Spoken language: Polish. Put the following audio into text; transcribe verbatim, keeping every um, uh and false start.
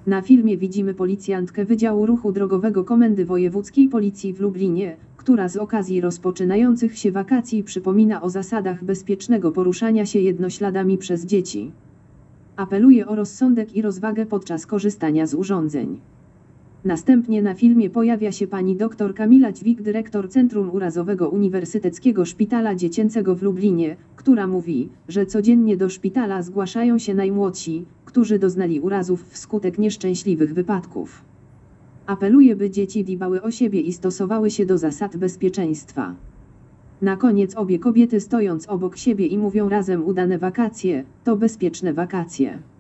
Na filmie widzimy policjantkę Wydziału Ruchu Drogowego Komendy Wojewódzkiej Policji w Lublinie, która z okazji rozpoczynających się wakacji przypomina o zasadach bezpiecznego poruszania się jednośladami przez dzieci. Apeluje o rozsądek i rozwagę podczas korzystania z urządzeń. Następnie na filmie pojawia się pani dr Kamila Dźwig, dyrektor Centrum Urazowego Uniwersyteckiego Szpitala Dziecięcego w Lublinie, która mówi, że codziennie do szpitala zgłaszają się najmłodsi, którzy doznali urazów wskutek nieszczęśliwych wypadków. Apeluje, by dzieci dbały o siebie i stosowały się do zasad bezpieczeństwa. Na koniec obie kobiety, stojąc obok siebie i mówią razem: udane wakacje, to bezpieczne wakacje.